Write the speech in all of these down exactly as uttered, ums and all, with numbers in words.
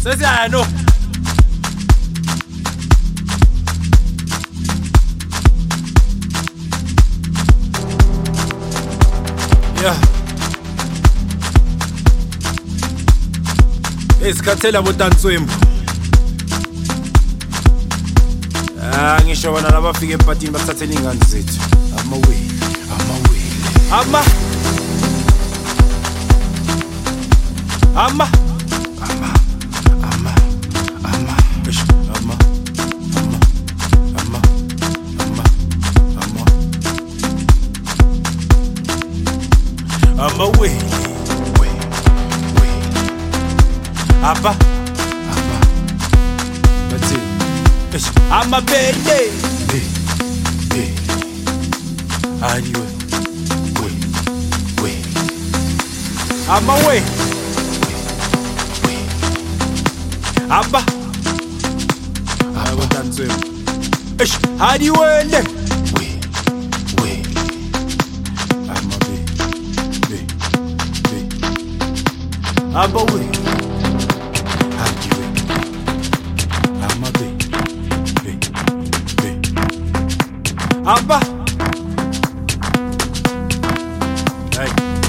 Sesiyano. Yeah. Isikhathela botantswembu. Ah ngisho bona labafika empatini basathathe ingane zethu. Amawele, amawele. Ama. Ama. Ama. Ama. Ama. Eish, ama. Ama. Ama. Ama. Ama. Amawele. We. We. Apa. Apa. That's it. I'm a baby. Hey, hey. Anyway, wait, wait. I'm away. Wait, wait. Abba. I will dance with him. Ish, how do you win? Wait, wait. I'm a baby, baby, baby. I'm away. How do you win? I'm a baby. Abba. Hey.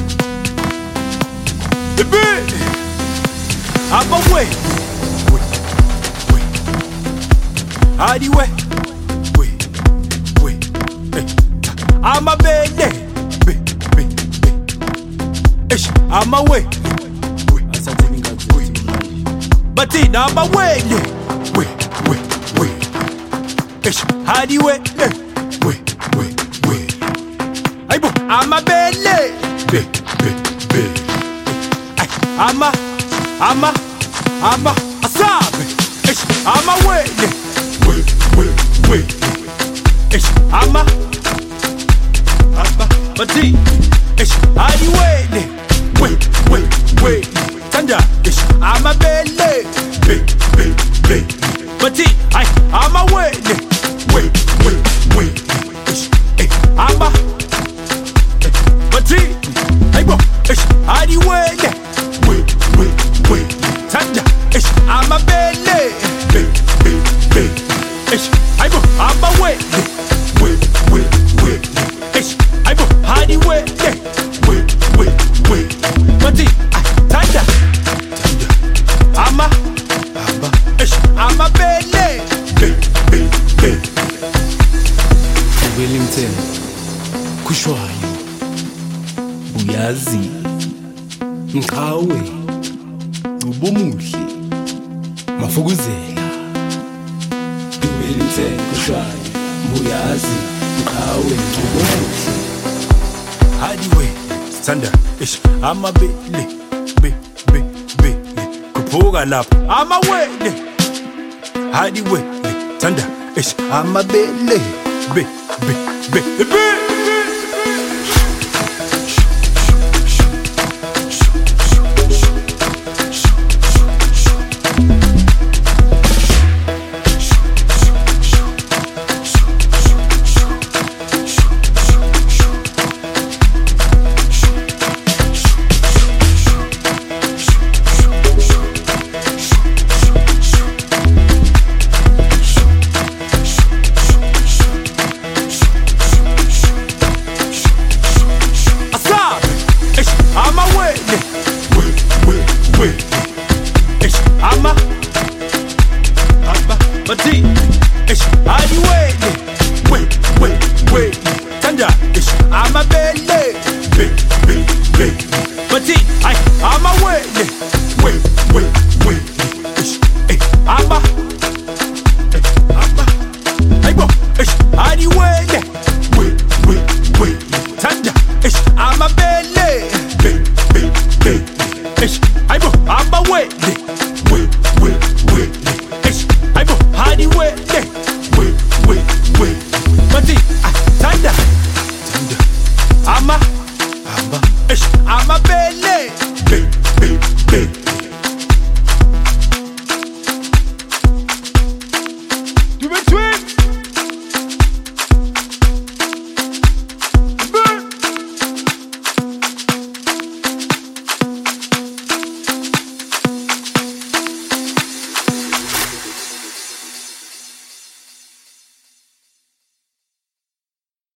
The bit. Abba way. Wait. Wait. How do you wait? Wait. Wait. Hey. I'm a baby. Wait. Wait. Wait. Ish. I'm a way. Wait. I said to wait. But in I'm a way. Wait. Wait. Wait. Ish. How do you wait? Hey. Wait, wait, wait. Hey, boo, I'm a belly. Be, be, be. I'm a, I'm a, I'm a, a sob. I'm a wait. Wait, wait, wait. I'm a, I'm a, but see, how do you wait? Wait, wait, wait. Tanda, I'm a belly. Be, be, be. But see, I'm a wait. Wait, wait, wait. I'm a, but see, hey, bro, how do you wait? Wait, wait, wait. Tanda, I'm a belly. Wait, wait, wait. Hey, bro, I'm a wait. Wait, wait, wait. Hey, bro, how do you wait? Wait, wait, wait. But see, Tanda, I'm a, I'm a belly. Wait, wait, wait. Wellington kushwayo uyazi ngiqhawe ubomuhle mafukuzela Wellington kushwayo uyazi ngiqhawe ubomuhle hadiwe sithanda ish amabele be be be kuphuka lapha amawele hadiwe thanda ish amabele be be be be